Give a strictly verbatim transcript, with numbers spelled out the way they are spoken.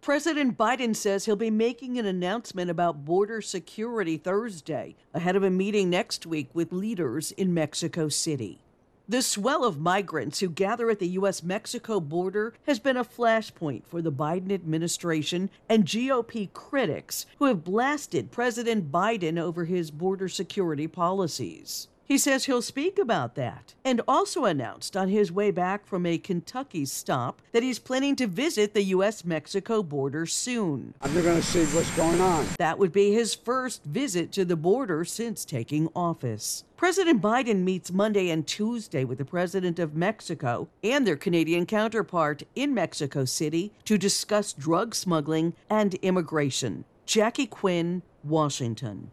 President Biden says he'll be making an announcement about border security Thursday, ahead of a meeting next week with leaders in Mexico City. The swell of migrants who gather at the U S Mexico border has been a flashpoint for the Biden administration and G O P critics who have blasted President Biden over his border security policies. He says he'll speak about that and also announced on his way back from a Kentucky stop that he's planning to visit the U S Mexico border soon. I'm going to see what's going on. That would be his first visit to the border since taking office. President Biden meets Monday and Tuesday with the president of Mexico and their Canadian counterpart in Mexico City to discuss drug smuggling and immigration. Jackie Quinn, Washington.